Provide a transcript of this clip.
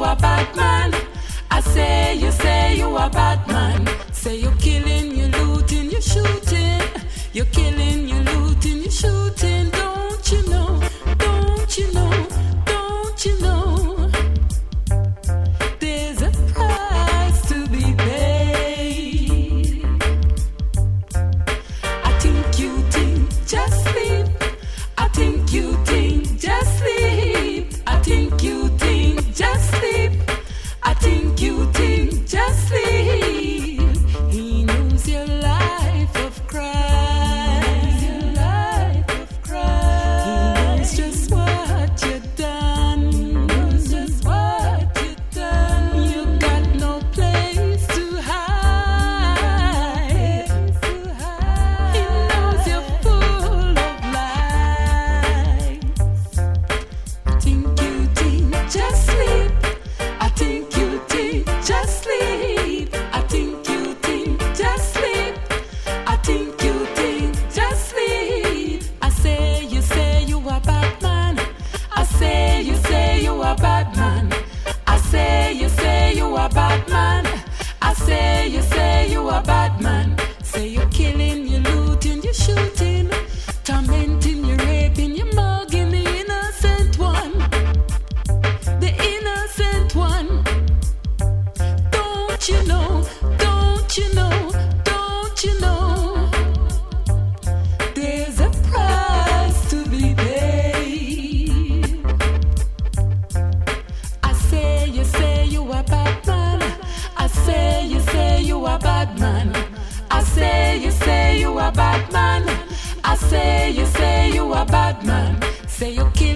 you a bad man. I say you a bad man. Say you're killing, you're looting, you're shooting. You're killing, you're looting, you're shooting. Don't you know? Don't you know? Don't you know? There's a price to be paid. I think you think just sleep. I think you think just sleep. I think you think just sleep. I think you think just sleep. He knows your life of crime. Your life of crime. He knows just what you've done. He knows just what you've done. You got no place to hide. He knows you're full of lies. I think you think just sleep. I think you think just sleep. I think you think just sleep. I think you think just sleep. I say you a bad man. I say you a bad man. I say you a bad man. I say you a bad man. Say you're killing, you're looting, you're shooting, tormenting, you're raping, you're mugging the innocent one. The innocent one. Don't you know? Don't you know? Don't you know? There's a price to be paid. I say you a bad man. I say you a bad man. I say you a bad man. I say you a bad man. Say you kill.